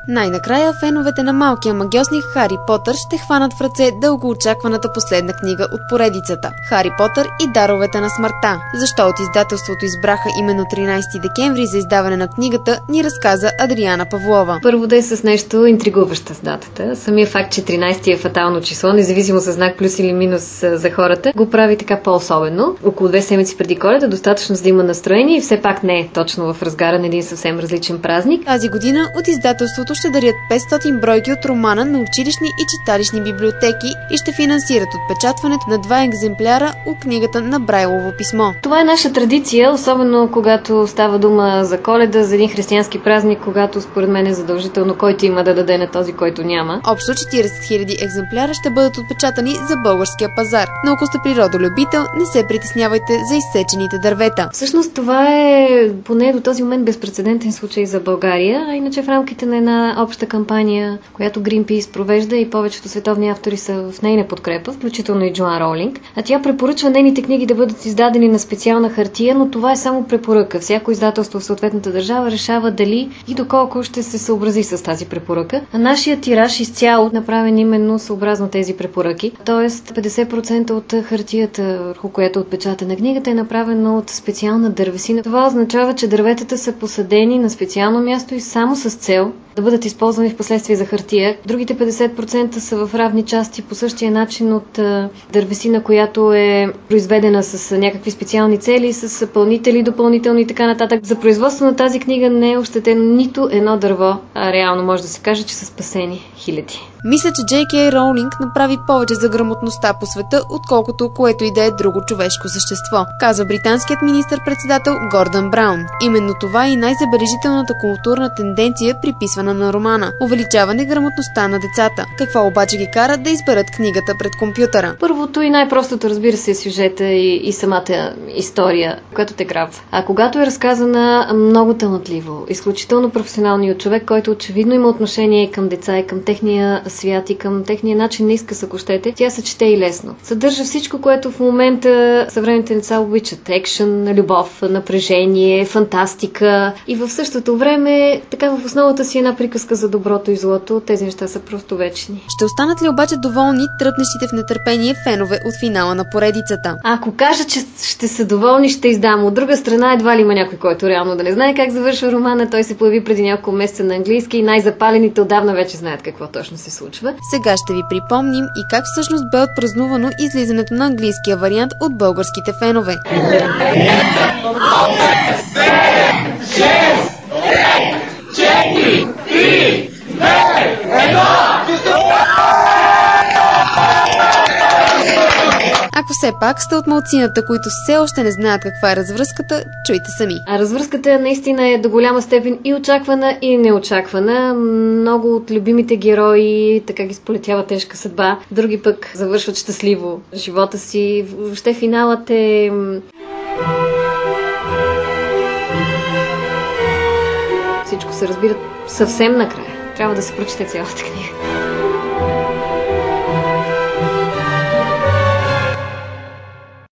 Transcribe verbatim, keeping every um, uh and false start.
Най-накрая феновете на малкия магьосник Хари Потър ще хванат в ръце дългоочакваната последна книга от поредицата – Хари Потър и даровете на смъртта. Защо от издателството избраха именно тринайсети декември за издаване на книгата, ни разказа Адриана Павлова. Първо да е с нещо интригуващо с датата. Самия факт, че тринайсети е фатално число, независимо с знак плюс или минус за хората, го прави така по-особено. Около две седмици преди Коледа, достатъчно за да има настроение и все пак не е точно в разгара на един съвсем различен празник. Тази година от издателството ще дарят петстотин бройки от романа на училищни и читалищни библиотеки и ще финансират отпечатването на два екземпляра от книгата на Брайлово писмо. Това е наша традиция, особено когато става дума за Коледа, за един християнски празник, когато според мен е задължително който има да даде на този, който няма. Общо четирийсет хиляди екземпляра ще бъдат отпечатани за българския пазар. Но ако сте природолюбител, не се притеснявайте за изсечените дървета. Всъщност това е поне до този момент безпрецедентен случай за България, а иначе в рамките на една обща кампания, която Greenpeace провежда и повечето световни автори са в нейна подкрепа, включително и Джоан Роулинг, а тя препоръчва нейните книги да бъдат издадени на специална хартия, но това е само препоръка. Всяко издателство в съответната държава решава дали и доколко ще се съобрази с тази препоръка. А нашия тираж изцяло направен именно съобразно тези препоръки. Тоест петдесет процента от хартията, върху която е отпечатана книгата, е направена от специална дървесина. Това означава, че дърветата са посадени на специално място и само с цел да бъдат използвани в последствие за хартия. Другите петдесет процента са в равни части по същия начин от дървесина, която е произведена с някакви специални цели, с пълнители, допълнителни и така нататък. За производство на тази книга не е ощетено нито едно дърво, а реално може да се каже, че са спасени хиляди. Мисля, че Джей Кей Роулинг направи повече за грамотността по света, отколкото което и да е друго човешко същество, казва британският министър-председател Гордън Браун. Именно това е и най-забележителната културна тенденция, приписвана на романа – увеличаване грамотността на децата. Какво обаче ги кара да изберат книгата пред компютъра? Първото и най-простото, разбира се, е сюжета и, и самата история, която те грабва. А когато е разказана много талантливо, изключително професионално и от човек, който очевидно има отношение към деца и към техния свят и към техния начин на изказ, ако щете, тя се чете и лесно. Съдържа всичко, което в момента съвременните деца обичат. Екшън, любов, напрежение, фантастика и в същото време така в основата си една приказка за доброто и злото. Тези неща са просто вечни. Ще останат ли обаче доволни тръпнещите в нетърпение фенове от финала на поредицата? А ако кажа, че ще са доволни, ще издам. От друга страна, едва ли има някой, който реално да не знае как завършва романа. Той се появи преди няколко месеца на английски и най-запалените отдавна вече знаят какво точно се случва. Сега ще ви припомним и как всъщност бе отпразнувано излизането на английския вариант от българските фенове. Ако все пак сте от малцината, които все още не знаят каква е развръзката, чуйте сами. А развръзката наистина е до голяма степен и очаквана, и неочаквана. Много от любимите герои така ги сполетява тежка съдба, други пък завършват щастливо живота си. Въобще финалът е... Всичко се разбира съвсем накрая. Трябва да се прочете цялата книга.